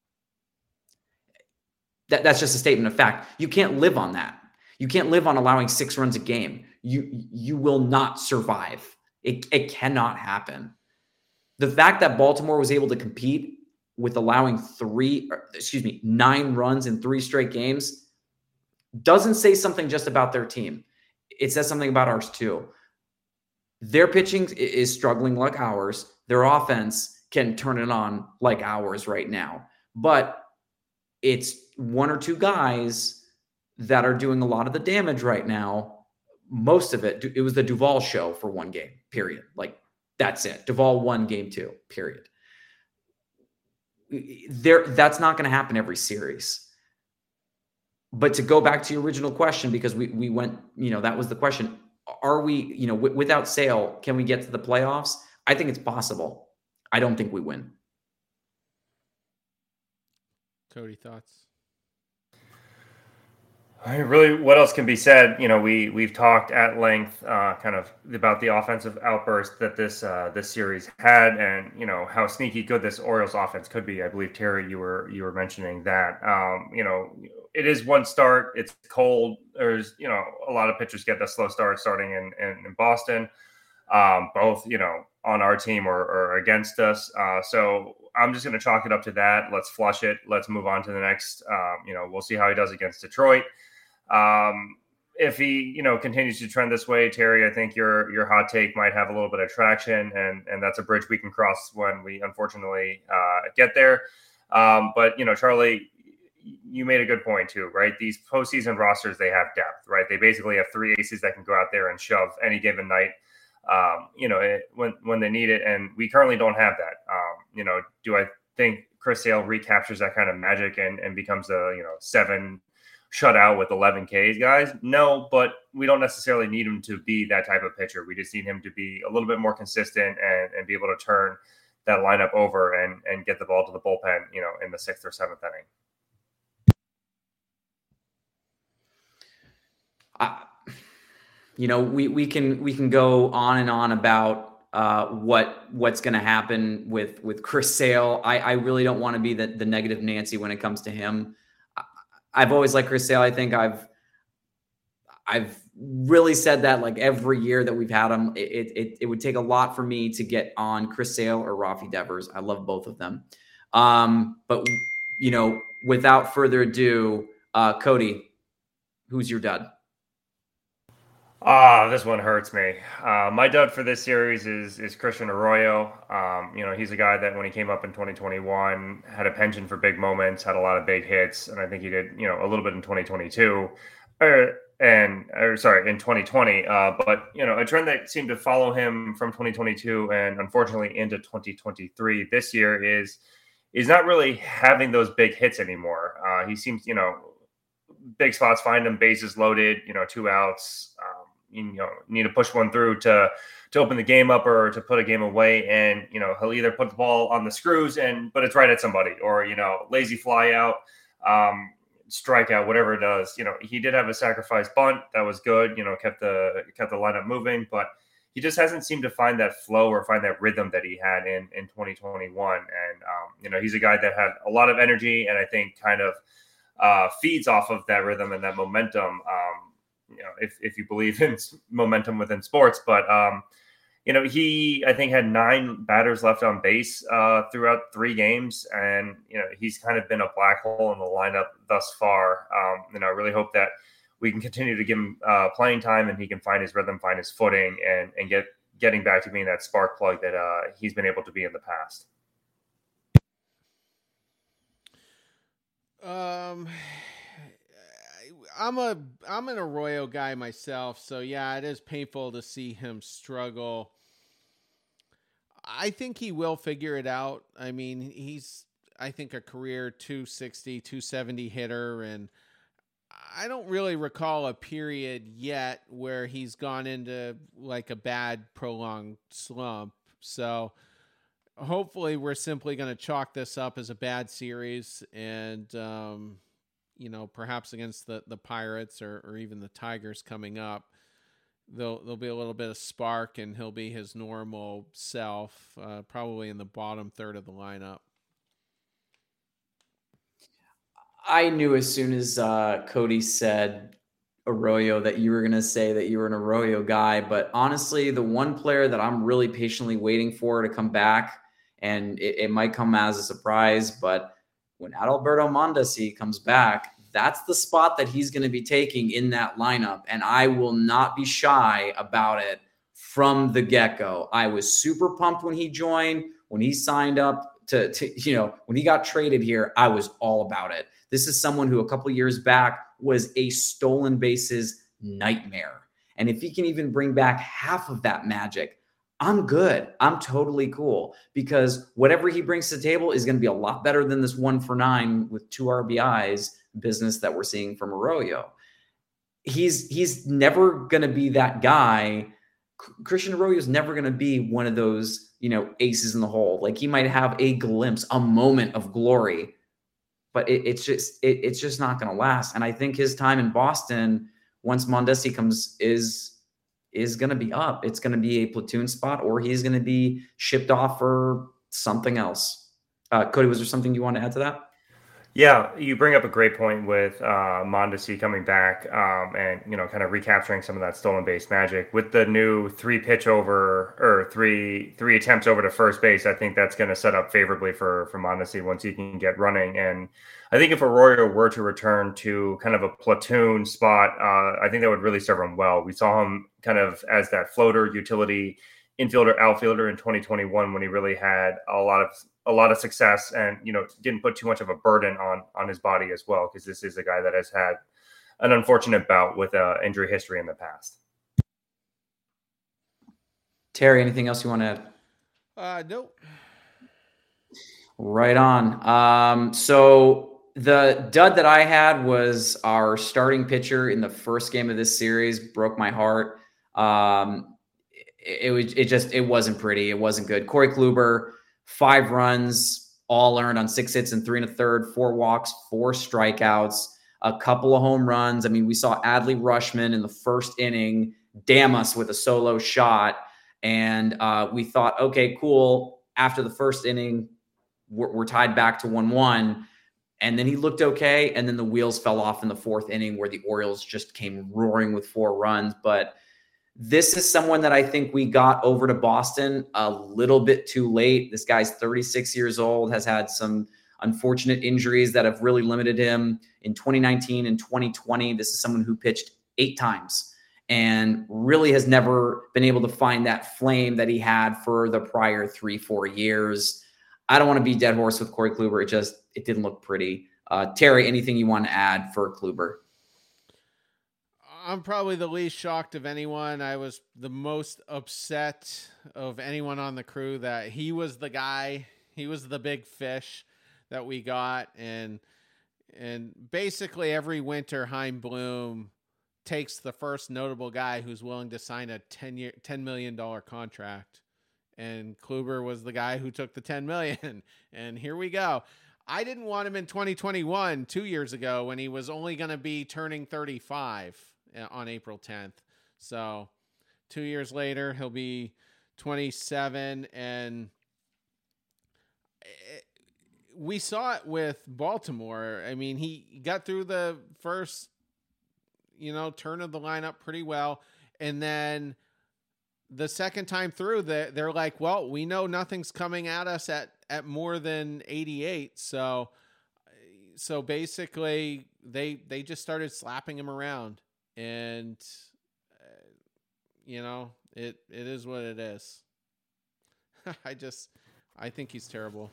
That's just a statement of fact. You can't live on that. You can't live on allowing 6 runs a game. You will not survive. It cannot happen. The fact that Baltimore was able to compete with allowing 9 runs in 3 straight games doesn't say something just about their team. It says something about ours too. Their pitching is struggling like ours. Their offense can turn it on like ours right now. But it's 1 or 2 guys that are doing a lot of the damage right now. Most of it was the Duvall show for 1 game, period. Like, that's it. Duvall won game 2, period. That's not going to happen every series. But to go back to your original question, because we went, that was the question. Are we, without Sale, can we get to the playoffs? I think it's possible. I don't think we win. Cody, thoughts? Really, what else can be said? We've talked at length, kind of about the offensive outburst that this series had, and how sneaky good this Orioles offense could be. I believe, Terry, you were mentioning that. It is one start. It's cold. There's a lot of pitchers get a slow start starting in Boston, both on our team or against us. So I'm just going to chalk it up to that. Let's flush it. Let's move on to the next. We'll see how he does against Detroit. If he, continues to trend this way, Terry, I think your hot take might have a little bit of traction, and that's a bridge we can cross when we unfortunately get there. But Charlie, you made a good point too, right? These postseason rosters, they have depth, right? They basically have 3 aces that can go out there and shove any given night, when they need it, and we currently don't have that. Do I think Chris Sale recaptures that kind of magic and becomes a 7 shutout with 11 Ks, guys? No, but we don't necessarily need him to be that type of pitcher. We just need him to be a little bit more consistent and be able to turn that lineup over and get the ball to the bullpen, in the 6th or 7th inning. We can go on and on about what's going to happen with Chris Sale. I really don't want to be the negative Nancy when it comes to him. I've always liked Chris Sale. I think I've really said that like every year that we've had him. It would take a lot for me to get on Chris Sale or Rafi Devers. I love both of them. But without further ado, Cody, who's your dud? This one hurts me. My dud for this series is Christian Arroyo. He's a guy that when he came up in 2021 had a penchant for big moments, had a lot of big hits, and I think he did, a little bit in 2022, in 2020. But a trend that seemed to follow him from 2022 and unfortunately into 2023 this year is not really having those big hits anymore. He seems, big spots find him, bases loaded, 2 outs. Need to push one through to open the game up or to put a game away, and he'll either put the ball on the screws but it's right at somebody, or lazy fly out, strikeout, whatever it does. He did have a sacrifice bunt that was good, kept the lineup moving, but he just hasn't seemed to find that flow or find that rhythm that he had in 2021. And he's a guy that had a lot of energy, and I think kind of feeds off of that rhythm and that momentum. If you believe in momentum within sports, but he, I think, had 9 batters left on base throughout 3 games, and he's kind of been a black hole in the lineup thus far. I really hope that we can continue to give him playing time, and he can find his rhythm, find his footing, and getting back to being that spark plug that he's been able to be in the past. I'm an Arroyo guy myself, so yeah, it is painful to see him struggle. I think he will figure it out. I mean, he's, I think, a career 260, 270 hitter, and I don't really recall a period yet where he's gone into like a bad prolonged slump. So hopefully we're simply going to chalk this up as a bad series, and, perhaps against the Pirates or even the Tigers coming up, there'll be a little bit of spark and he'll be his normal self, probably in the bottom third of the lineup. I knew as soon as Cody said Arroyo that you were going to say that you were an Arroyo guy. But honestly, the one player that I'm really patiently waiting for to come back, and it might come as a surprise, but when Adalberto Mondesi comes back, that's the spot that he's going to be taking in that lineup. And I will not be shy about it from the get-go. I was super pumped when he joined, when he signed up to when he got traded here, I was all about it. This is someone who a couple of years back was a stolen bases nightmare. And if he can even bring back half of that magic, I'm good. I'm totally cool, because whatever he brings to the table is going to be a lot better than this 1 for 9 with 2 RBIs business that we're seeing from Arroyo. He's never going to be that guy. Christian Arroyo is never going to be one of those, aces in the hole. Like, he might have a glimpse, a moment of glory, but it's just not going to last. And I think his time in Boston, once Mondesi comes, is going to be up. It's going to be a platoon spot, or he's going to be shipped off for something else. Cody, was there something you want to add to that? Yeah, you bring up a great point with Mondesi coming back, and kind of recapturing some of that stolen base magic with the new 3 attempts over to first base. I think that's going to set up favorably for Mondesi once he can get running. And I think if Arroyo were to return to kind of a platoon spot, I think that would really serve him well. We saw him kind of as that floater utility infielder, outfielder in 2021 when he really had a lot of success and, didn't put too much of a burden on his body as well, because this is a guy that has had an unfortunate bout with injury history in the past. Terry, anything else you want to add? Nope. Right on. So the dud that I had was our starting pitcher in the first game of this series. Broke my heart. It wasn't pretty. It wasn't good. Corey Kluber, 5 runs, all earned on 6 hits and 3 1/3, 4 walks, 4 strikeouts, a couple of home runs. I mean, we saw Adley Rutschman in the first inning damn us with a solo shot. And we thought, okay, cool. After the first inning, we're tied back to 1-1. And then he looked okay. And then the wheels fell off in the 4th inning, where the Orioles just came roaring with 4 runs. But this is someone that I think we got over to Boston a little bit too late. This guy's 36 years old, has had some unfortunate injuries that have really limited him. In 2019 and 2020, this is someone who pitched 8 times and really has never been able to find that flame that he had for the prior 3-4 years. I don't want to be dead horse with Corey Kluber. It didn't look pretty. Terry, anything you want to add for Kluber? I'm probably the least shocked of anyone. I was the most upset of anyone on the crew that he was the guy. He was the big fish that we got. And basically every winter, Chaim Bloom takes the first notable guy who's willing to sign a $10 million contract. And Kluber was the guy who took the $10 million. And here we go. I didn't want him in 2021, 2 years ago, when he was only going to be turning 35 on April 10th. So 2 years later, he'll be 27. And we saw it with Baltimore. I mean, he got through the first, turn of the lineup pretty well. And then the second time through, they're like, well, we know nothing's coming at us at more than 88. So basically they just started slapping him around. And, it is what it is. I think he's terrible.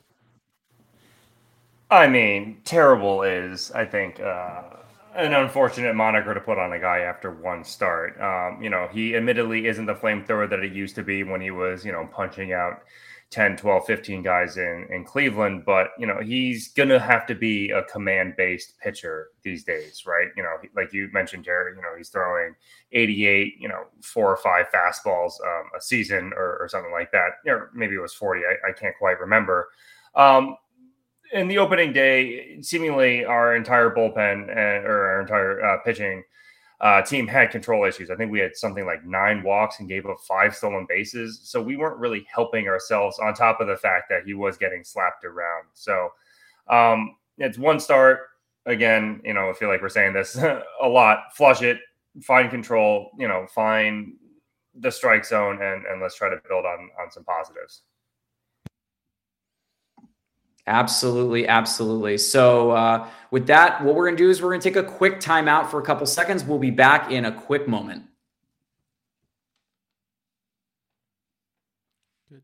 I mean, terrible is, I think, an unfortunate moniker to put on a guy after one start. He admittedly isn't the flamethrower that he used to be when he was, punching out 10, 12, 15 guys in Cleveland, but, he's going to have to be a command-based pitcher these days, right? Like you mentioned, Terry, he's throwing 88, 4 or 5 fastballs a season or something like that. Maybe it was 40. I can't quite remember. In the opening day, seemingly our entire bullpen or our entire pitching team had control issues. I think we had something like 9 walks and gave up 5 stolen bases. So we weren't really helping ourselves, on top of the fact that he was getting slapped around. So it's 1 start. Again, I feel like we're saying this a lot. Flush it, find control, find the strike zone, and let's try to build on some positives. Absolutely. Absolutely. So with that, what we're going to do is we're going to take a quick timeout for a couple seconds. We'll be back in a quick moment. Good.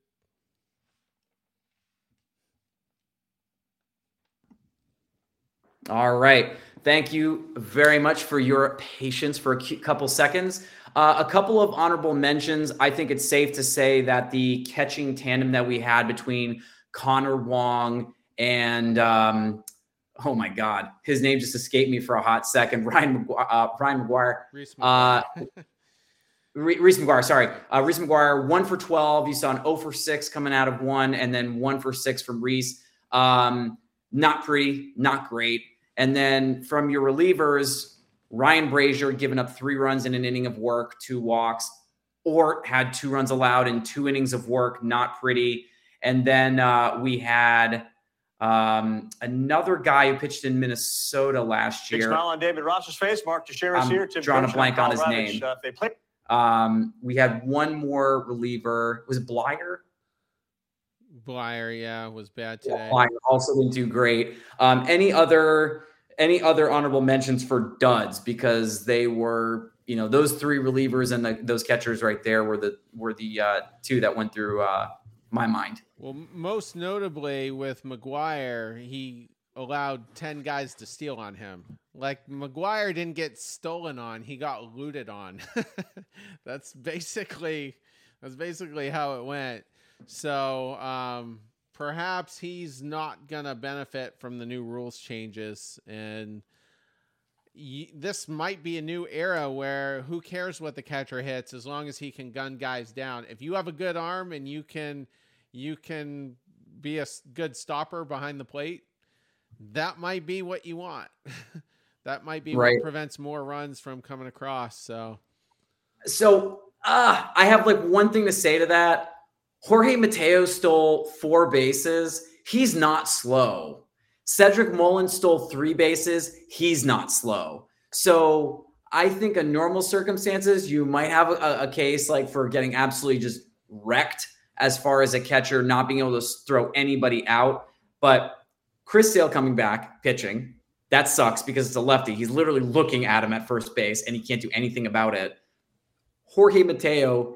All right. Thank you very much for your patience for a couple seconds. A couple of honorable mentions. I think it's safe to say that the catching tandem that we had between Connor Wong and oh my God, his name just escaped me for a hot second. Ryan McGuire. Reese McGuire. Reese McGuire. Sorry, Reese McGuire. 1 for 12. You saw an 0 for 6 coming out of 1, and then 1 for 6 from Reese. Not pretty, not great. And then from your relievers, Ryan Brazier giving up 3 runs in an inning of work, 2 walks. Ort had 2 runs allowed in 2 innings of work. Not pretty. And then we had another guy who pitched in Minnesota last year. Big smile on David Ross's face. Mark Teixeira's here. Tim drawing a blank on his name. They play. We had one more reliever. Was it Blyer? Blyer, yeah, was bad today. Blyer also didn't do great. Any other honorable mentions for duds? Because they were, those 3 relievers and those catchers right there were the 2 that went through my mind. Well, most notably with McGuire, he allowed 10 guys to steal on him. Like, McGuire didn't get stolen on, he got looted on. That's basically how it went. So perhaps he's not gonna benefit from the new rules changes, and this might be a new era where who cares what the catcher hits as long as he can gun guys down. If you have a good arm and you can be a good stopper behind the plate, that might be what you want. That might be right. What prevents more runs from coming across. So I have one thing to say to that. Jorge Mateo stole 4 bases. He's not slow. Cedric Mullins stole 3 bases. He's not slow. So I think in normal circumstances, you might have a case for getting absolutely just wrecked as far as a catcher not being able to throw anybody out. But Chris Sale coming back, pitching, that sucks because it's a lefty. He's literally looking at him at first base, and he can't do anything about it. Jorge Mateo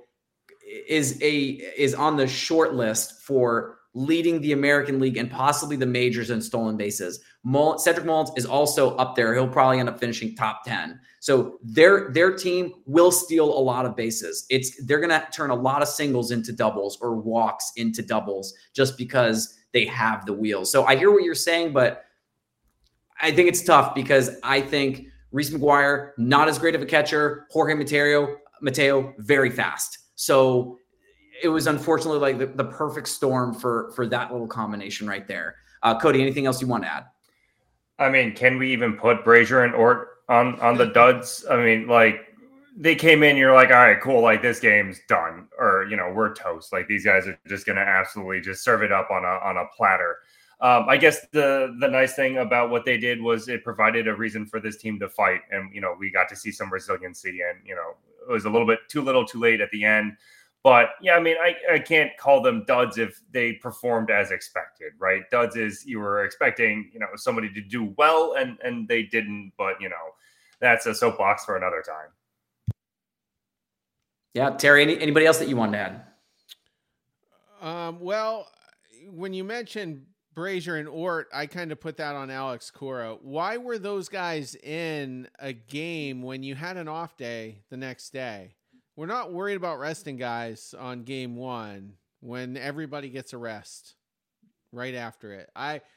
is on the short list for leading the American League and possibly the majors in stolen bases. Cedric Mullins is also up there. He'll probably end up finishing top 10. So their team will steal a lot of bases. They're going to turn a lot of singles into doubles or walks into doubles just because they have the wheels. So I hear what you're saying, but I think it's tough because I think Reese McGuire, not as great of a catcher. Jorge Mateo, very fast. So it was unfortunately the perfect storm for that little combination right there. Cody, anything else you want to add? I mean, can we even put Brazier and Ort on the duds? I mean, they came in, you're like, all right, cool. This game's done, or, we're toast. These guys are just going to absolutely just serve it up on a platter. I guess the nice thing about what they did was it provided a reason for this team to fight. And, we got to see some resiliency, and, it was a little bit too little too late at the end. But yeah, I mean, I can't call them duds if they performed as expected, right? Duds is you were expecting, somebody to do well and they didn't, but that's a soapbox for another time. Yeah. Terry, anybody else that you wanted to add? Well, when you mentioned Brazier and Ort, I kind of put that on Alex Cora. Why were those guys in a game when you had an off day the next day? We're not worried about resting guys on game 1 when everybody gets a rest right after it.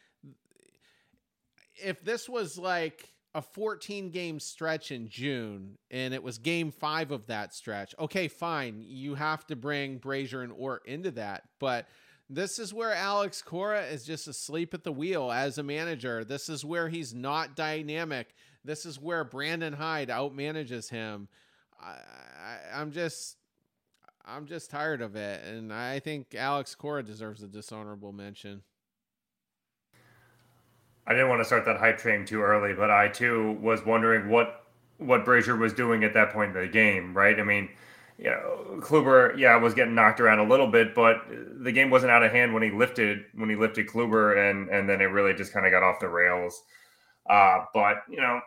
If this was like a 14-game stretch in June and it was game 5 of that stretch, okay, fine. You have to bring Brazier and Ort into that, but this is where Alex Cora is just asleep at the wheel as a manager. This is where he's not dynamic. This is where Brandon Hyde outmanages him. I'm just tired of it, and I think Alex Cora deserves a dishonorable mention. I didn't want to start that hype train too early, but I too was wondering what Brazier was doing at that point in the game, right? I mean, Kluber, was getting knocked around a little bit, but the game wasn't out of hand when he lifted Kluber, and then it really just kind of got off the rails. But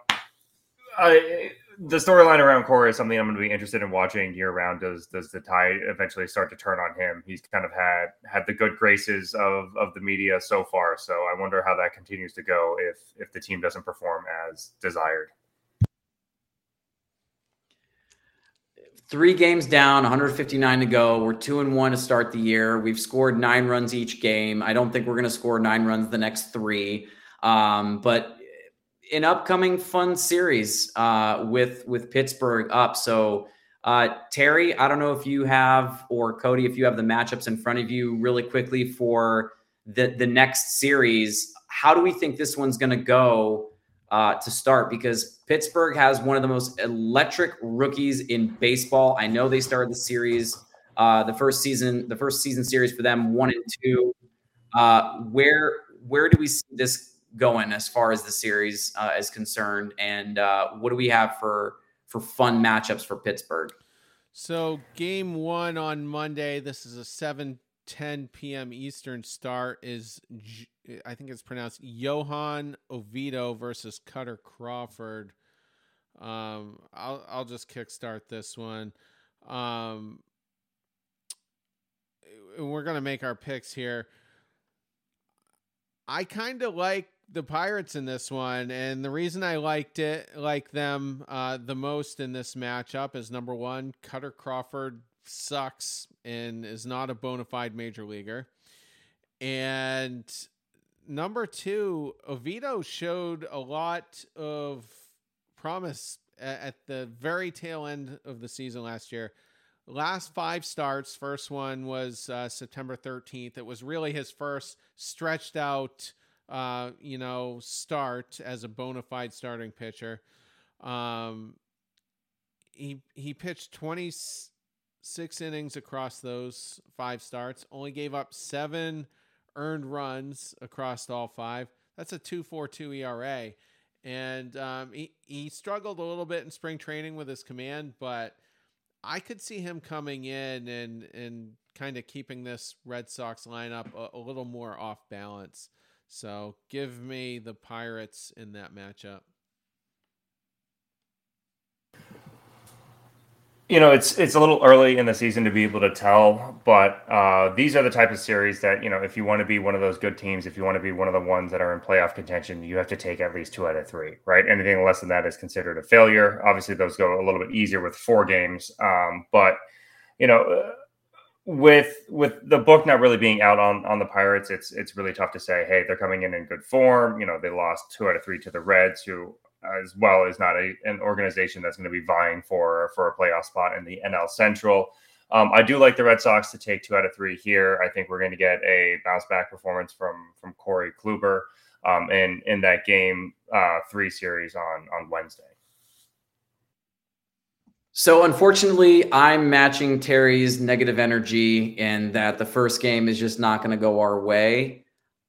the storyline around Cora is something I'm going to be interested in watching year round. Does the tide eventually start to turn on him? He's kind of had the good graces of the media so far, so I wonder how that continues to go if the team doesn't perform as desired. 3 games down, 159 to go. We're 2-1 to start the year. We've scored 9 runs each game. I don't think we're going to score 9 runs the next 3. But an upcoming fun series with Pittsburgh up. So Terry, I don't know if you have, or Cody, if you have the matchups in front of you really quickly for the next series. How do we think this one's going to go to start? Because Pittsburgh has one of the most electric rookies in baseball. I know they started the series, the first season series for them 1-2. Where do we see this going as far as the series is concerned, and what do we have for fun matchups for Pittsburgh? So game 1 on Monday, this is a 7:10 p.m. Eastern start, is I think it's pronounced Johan Oviedo versus Cutter Crawford. I'll just kickstart this one. We're going to make our picks here. I kind of like the Pirates in this one, and the reason I like them the most in this matchup is, number one, Cutter Crawford sucks and is not a bona fide major leaguer, and number two, Oviedo showed a lot of promise at the very tail end of the season last year. Last 5 starts, first one was September 13th. It was really his first stretched out start as a bona fide starting pitcher. He pitched 26 innings across those 5 starts, only gave up 7 earned runs across all 5. That's a 2.42 ERA. And he struggled a little bit in spring training with his command, but I could see him coming in and kind of keeping this Red Sox lineup a little more off balance. So give me the Pirates in that matchup. It's a little early in the season to be able to tell, but these are the type of series that, if you want to be one of those good teams, if you want to be one of the ones that are in playoff contention, you have to take at least 2 out of 3, right? Anything less than that is considered a failure. Obviously, those go a little bit easier with 4 games. But with the book not really being out on the Pirates, it's really tough to say, hey, they're coming in good form. They lost 2 out of 3 to the Reds, who as well is not an organization that's going to be vying for a playoff spot in the NL Central. I do like the Red Sox to take 2 out of 3 here. I think we're going to get a bounce back performance from Corey Kluber in that game 3 series on Wednesday. So unfortunately, I'm matching Terry's negative energy in that the first game is just not going to go our way.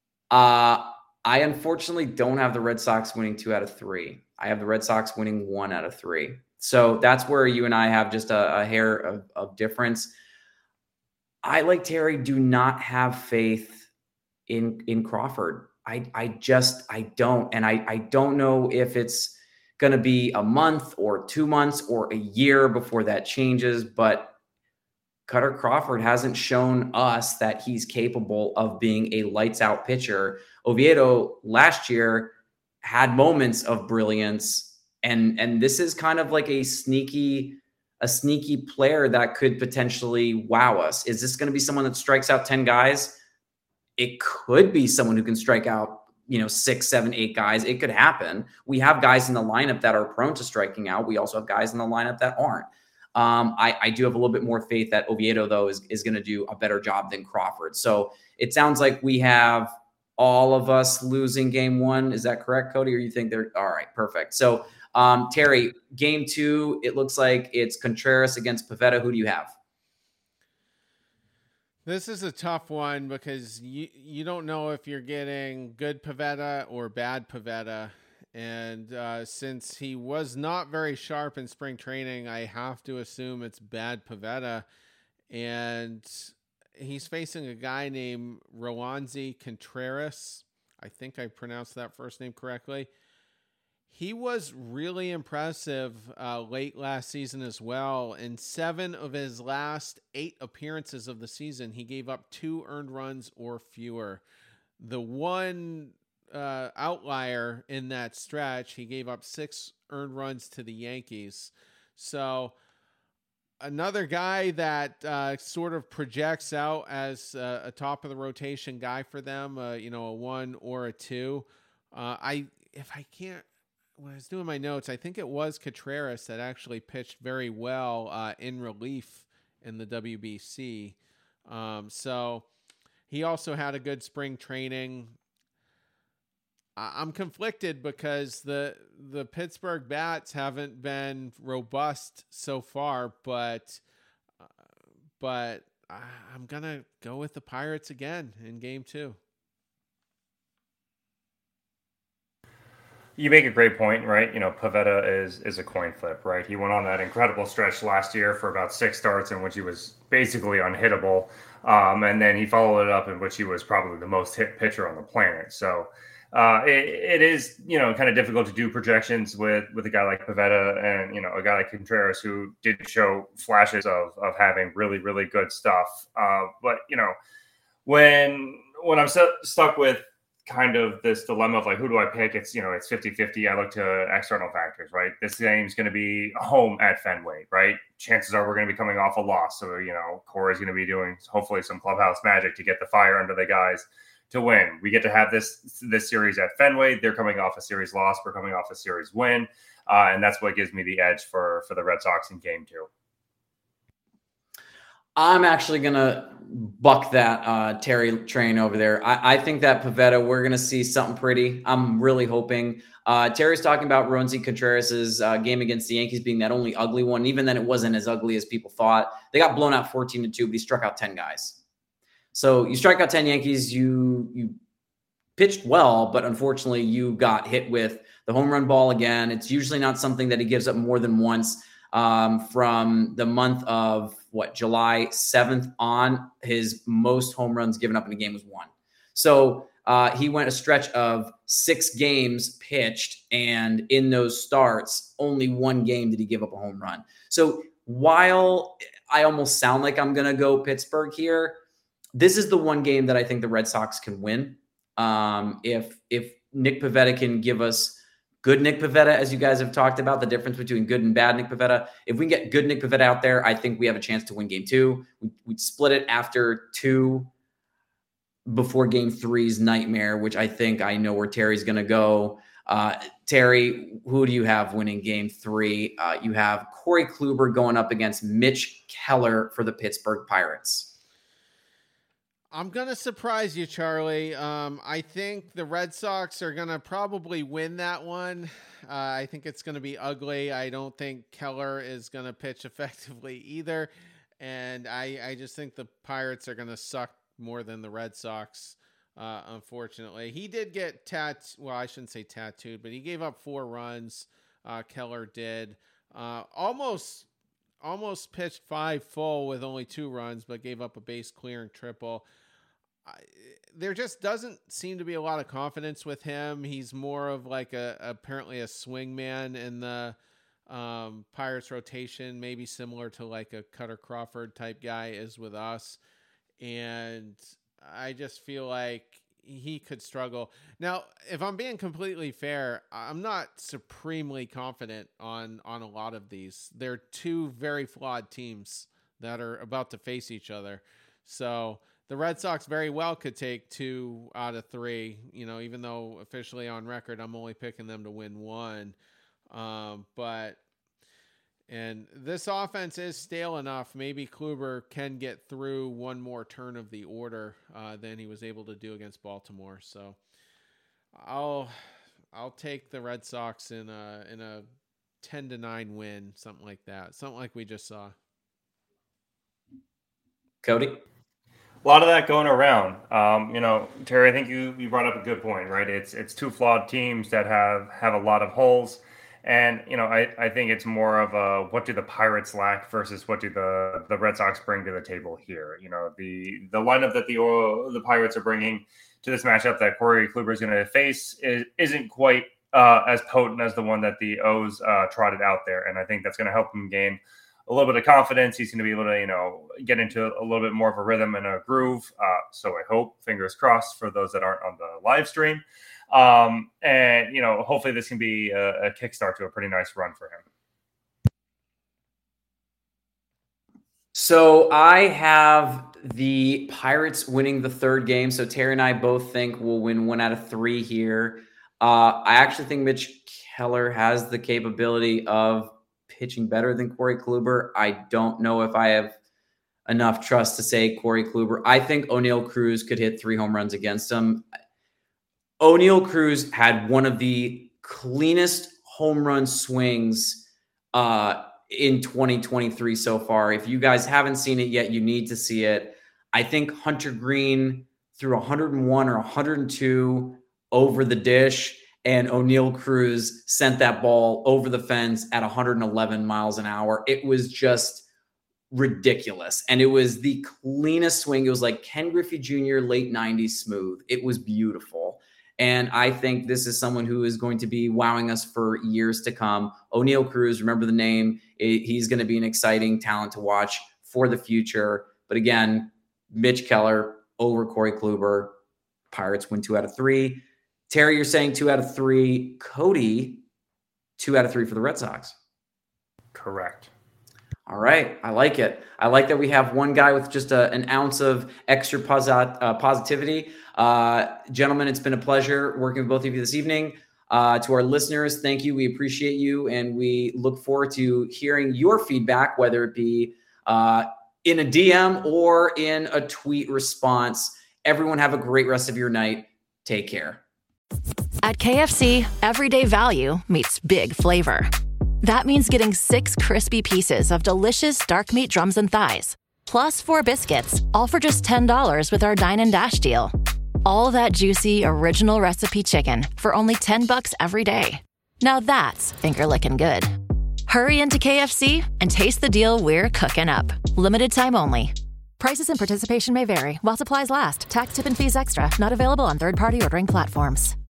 I unfortunately don't have the Red Sox winning 2 out of 3. I have the Red Sox winning 1 out of 3. So that's where you and I have just a hair of difference. I, like Terry, do not have faith in Crawford. I don't. And I don't know if it's going to be a month or 2 months or a year before that changes, but Cutter Crawford hasn't shown us that he's capable of being a lights out pitcher. Oviedo last year had moments of brilliance, and this is kind of like a sneaky a sneaky player that could potentially wow us. Is this going to be someone that strikes out 10 guys? It could be someone who can strike out, 6, 7, 8 guys. It could happen. We have guys in the lineup that are prone to striking out. We also have guys in the lineup that aren't. I do have a little bit more faith that Oviedo, though, is going to do a better job than Crawford. So it sounds like we have all of us losing game 1. Is that correct, Cody? Or you think they're all right? Perfect. So Terry, game 2, it looks like it's Contreras against Pivetta. Who do you have? This is a tough one because you don't know if you're getting good Pivetta or bad Pivetta. And since he was not very sharp in spring training, I have to assume it's bad Pivetta. And he's facing a guy named Roansy Contreras. I think I pronounced that first name correctly. He was really impressive late last season as well. In 7 of his last 8 appearances of the season, he gave up 2 earned runs or fewer. The one outlier in that stretch, he gave up 6 earned runs to the Yankees. So another guy that sort of projects out as a top of the rotation guy for them, a 1 or a 2. When I was doing my notes, I think it was Contreras that actually pitched very well in relief in the WBC. So he also had a good spring training. I'm conflicted because the Pittsburgh bats haven't been robust so far, but I'm going to go with the Pirates again in game 2. You make a great point, right? Pivetta is a coin flip, right? He went on that incredible stretch last year for about 6 starts in which he was basically unhittable. And then he followed it up in which he was probably the most hit pitcher on the planet. So it is, kind of difficult to do projections with a guy like Pivetta and, a guy like Contreras who did show flashes of having really, really good stuff. But, when I'm stuck with kind of this dilemma of like, who do I pick? It's, it's 50-50. I look to external factors, right? This game's going to be home at Fenway, right? Chances are we're going to be coming off a loss. So, Corey's going to be doing hopefully some clubhouse magic to get the fire under the guys to win. We get to have this series at Fenway. They're coming off a series loss. We're coming off a series win. And that's what gives me the edge for the Red Sox in game 2. I'm actually going to buck that Terry train over there. I think that Pivetta, we're going to see something pretty. I'm really hoping. Terry's talking about Roansy Contreras' game against the Yankees being that only ugly one. Even then, it wasn't as ugly as people thought. They got blown out 14-2, but he struck out 10 guys. So you strike out 10 Yankees, you pitched well, but unfortunately you got hit with the home run ball again. It's usually not something that he gives up more than once. From the month of July 7th on, his most home runs given up in a game was 1. So he went a stretch of 6 games pitched, and in those starts, only 1 game did he give up a home run. So while I almost sound like I'm going to go Pittsburgh here, this is the one game that I think the Red Sox can win. If Nick Pivetta can give us good Nick Pivetta, as you guys have talked about, the difference between good and bad Nick Pivetta. If we can get good Nick Pivetta out there, I think we have a chance to win game 2. We'd split it after 2 before game 3's nightmare, which I know where Terry's going to go. Terry, who do you have winning game 3? You have Corey Kluber going up against Mitch Keller for the Pittsburgh Pirates. I'm going to surprise you, Charlie. I think the Red Sox are going to probably win that one. I think it's going to be ugly. I don't think Keller is going to pitch effectively either. And I just think the Pirates are going to suck more than the Red Sox, unfortunately. He did get I shouldn't say tattooed, but he gave up 4 runs. Keller did. Almost pitched 5 full with only 2 runs, but gave up a base clearing triple. There just doesn't seem to be a lot of confidence with him. He's more of like apparently a swing man in the Pirates rotation, maybe similar to like a Cutter Crawford type guy is with us. And I just feel like he could struggle. Now, if I'm being completely fair, I'm not supremely confident on a lot of these. They're two very flawed teams that are about to face each other. So the Red Sox very well could take 2 out of 3, even though officially on record, I'm only picking them to win 1. And this offense is stale enough. Maybe Kluber can get through one more turn of the order than he was able to do against Baltimore. So I'll take the Red Sox in a 10-9 win, something like that, something like we just saw. Cody? A lot of that going around. Terry, I think you brought up a good point, right? It's two flawed teams that have a lot of holes. And, I think it's more of a what do the Pirates lack versus what do the Red Sox bring to the table here. The lineup that the Pirates are bringing to this matchup that Corey Kluber is going to face isn't quite as potent as the one that the O's trotted out there. And I think that's going to help him gain a little bit of confidence. He's going to be able to, get into a little bit more of a rhythm and a groove. So I hope, fingers crossed for those that aren't on the live stream. And hopefully this can be a kickstart to a pretty nice run for him. So I have the Pirates winning the 3rd game. So Terry and I both think we'll win 1 out of 3 here. I actually think Mitch Keller has the capability of pitching better than Corey Kluber. I don't know if I have enough trust to say Corey Kluber. I think O'Neal Cruz could hit 3 home runs against him. O'Neal Cruz had one of the cleanest home run swings in 2023 so far. If you guys haven't seen it yet, you need to see it. I think Hunter Green threw 101 or 102 over the dish, and O'Neal Cruz sent that ball over the fence at 111 miles an hour. It was just ridiculous. And it was the cleanest swing. It was like Ken Griffey Jr. late 90s smooth. It was beautiful. And I think this is someone who is going to be wowing us for years to come. O'Neal Cruz, remember the name. He's going to be an exciting talent to watch for the future. But again, Mitch Keller over Corey Kluber. Pirates win 2 out of 3. Terry, you're saying 2 out of 3. Cody, 2 out of 3 for the Red Sox. Correct. All right. I like it. I like that we have one guy with just an ounce of extra positivity. Gentlemen, it's been a pleasure working with both of you this evening. To our listeners, thank you. We appreciate you, and we look forward to hearing your feedback, whether it be in a DM or in a tweet response. Everyone have a great rest of your night. Take care. At KFC, everyday value meets big flavor. That means getting 6 crispy pieces of delicious dark meat drums and thighs, plus 4 biscuits, all for just $10 with our Dine and Dash deal. All that juicy, original recipe chicken for only $10 every day. Now that's finger-licking good. Hurry into KFC and taste the deal we're cooking up. Limited time only. Prices and participation may vary while supplies last. Tax, tip, and fees extra. Not available on third-party ordering platforms.